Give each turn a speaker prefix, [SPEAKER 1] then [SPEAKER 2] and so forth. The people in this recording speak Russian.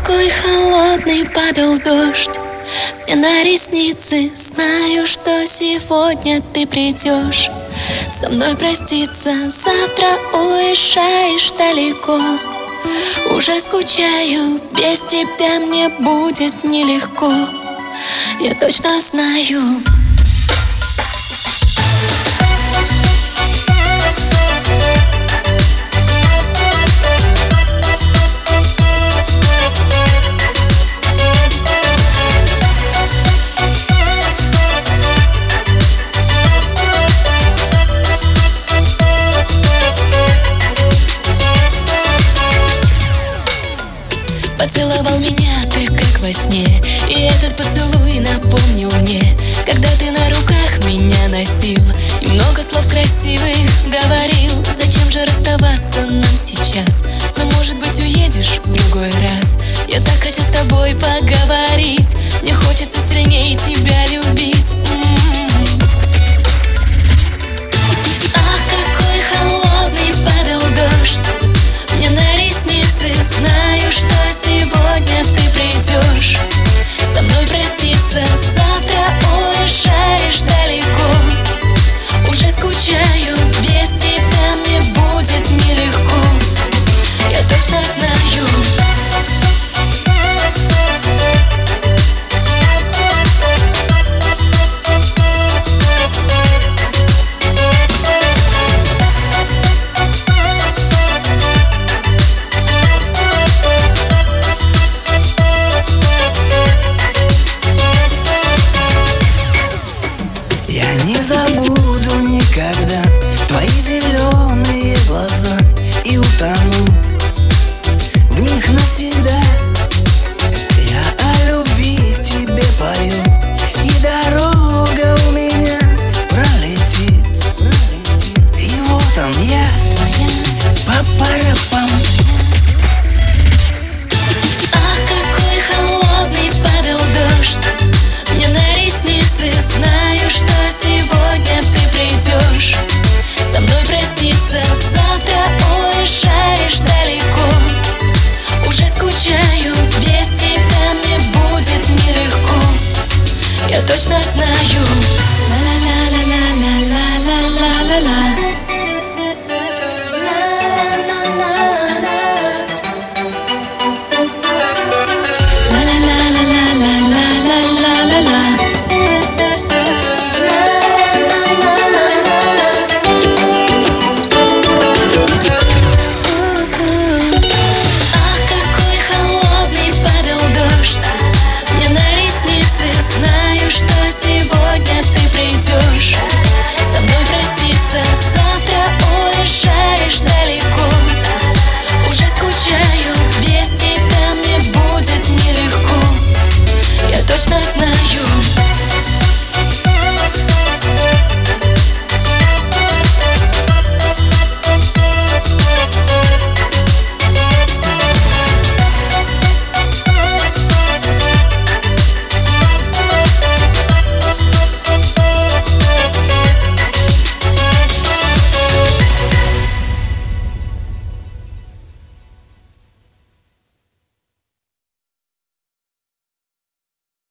[SPEAKER 1] Какой холодный падал дождь мне на ресницы. Знаю, что сегодня ты придешь со мной проститься. Завтра уезжаешь далеко. Уже скучаю, без тебя мне будет нелегко. Я точно знаю. Поцеловал меня ты как во сне, и этот поцелуй напомнил мне, когда ты на руках меня носил и много слов красивых говорил. Зачем же расставаться нам сейчас? Но может быть уедешь в другой раз. Я так хочу с тобой поговорить. Мне хочется сильнее тебя любить. Ах, какой холодный падал дождь мне на ресницы. Знаю, что сегодня ты придешь со мной проститься. Завтра уезжаешь далеко. Уже скучаю, без тебя мне будет нелегко. Я точно знаю.
[SPEAKER 2] Я не забуду никогда твои